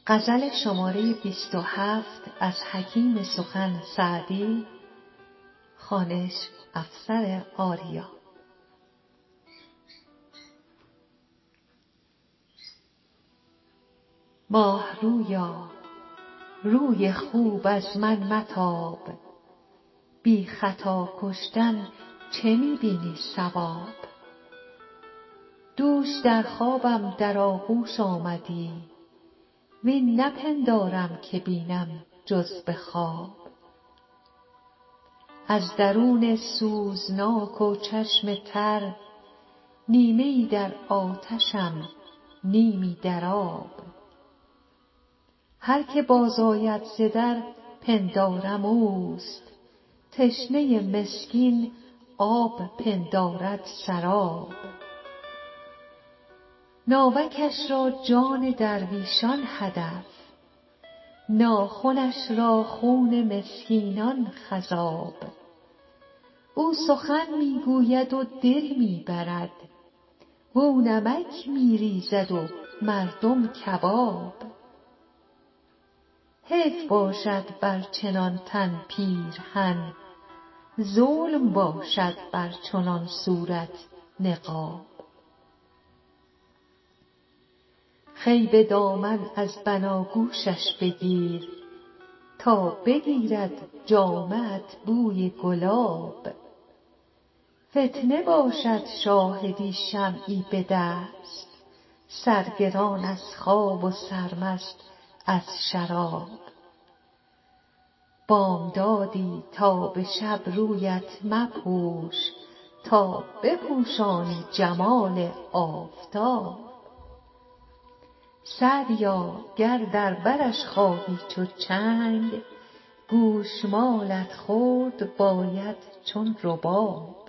غزل شماره 27 از حکیم سخن سعدی، خوانش افسر آریا. ماه رویا، روی خوب از من متاب، بی خطا کشتن چه می بینی صواب؟ دوش در خوابم در آغوش آمدی، وین نپندارم که بینم جز به خواب. از درون سوزناک و چشم تر، نیمه ای در آتشم نیمی در آب. هر که باز آید ز در پندارم اوست، تشنه مسکین آب پندارد سراب. ناوکش را جان درویشان هدف، ناخنش را خون مسکینان خضاب. او سخن می گوید و دل می برد، او نمک می ریزد و مردم کباب. حیف باشد بر چنان تن پیرهن، ظلم باشد بر چنان صورت نقاب. خوی به دامن از بناگوشش بگیر، تا بگیرد جامه ات بوی گلاب. فتنه باشد شاهدی شمعی به دست، سرگران از خواب و سرمست از شراب. بامدادی تا به شب رویت مپوش، تا بپوشانی جمال آفتاب. سعدیا گر در برش خواهی چو چنگ، گوشمالت خرد باید چون رباب.